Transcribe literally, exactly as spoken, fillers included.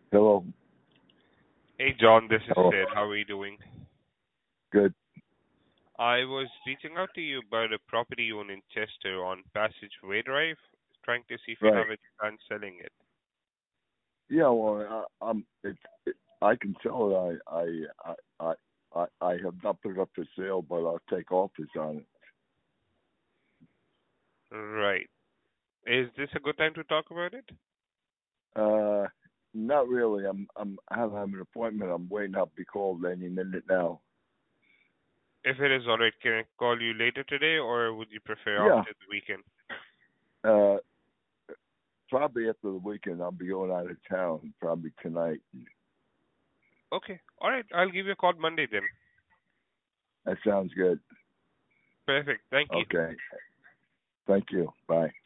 Hello. Hey John, this is Hello. Sid. How are you doing? Good. I was reaching out to you about a property you own in Chester on Passageway Drive, trying to see if you Right. have a plan selling it. Yeah. Well, I, I'm. It, it, I can sell it. I. I. I. I. I have not put it up for sale, but I'll take office on it. Right. Is this a good time to talk about it? Uh, not really. I'm. I'm. I have an appointment. I'm waiting. I'll be called any minute now. If it is alright, can I call you later today, or would you prefer Yeah. after the weekend? Uh, probably after the weekend. I'll be going out of town. Probably tonight. Okay. Alright, I'll give you a call Monday then. That sounds good. Perfect. Thank you. Okay. Thank you. Bye.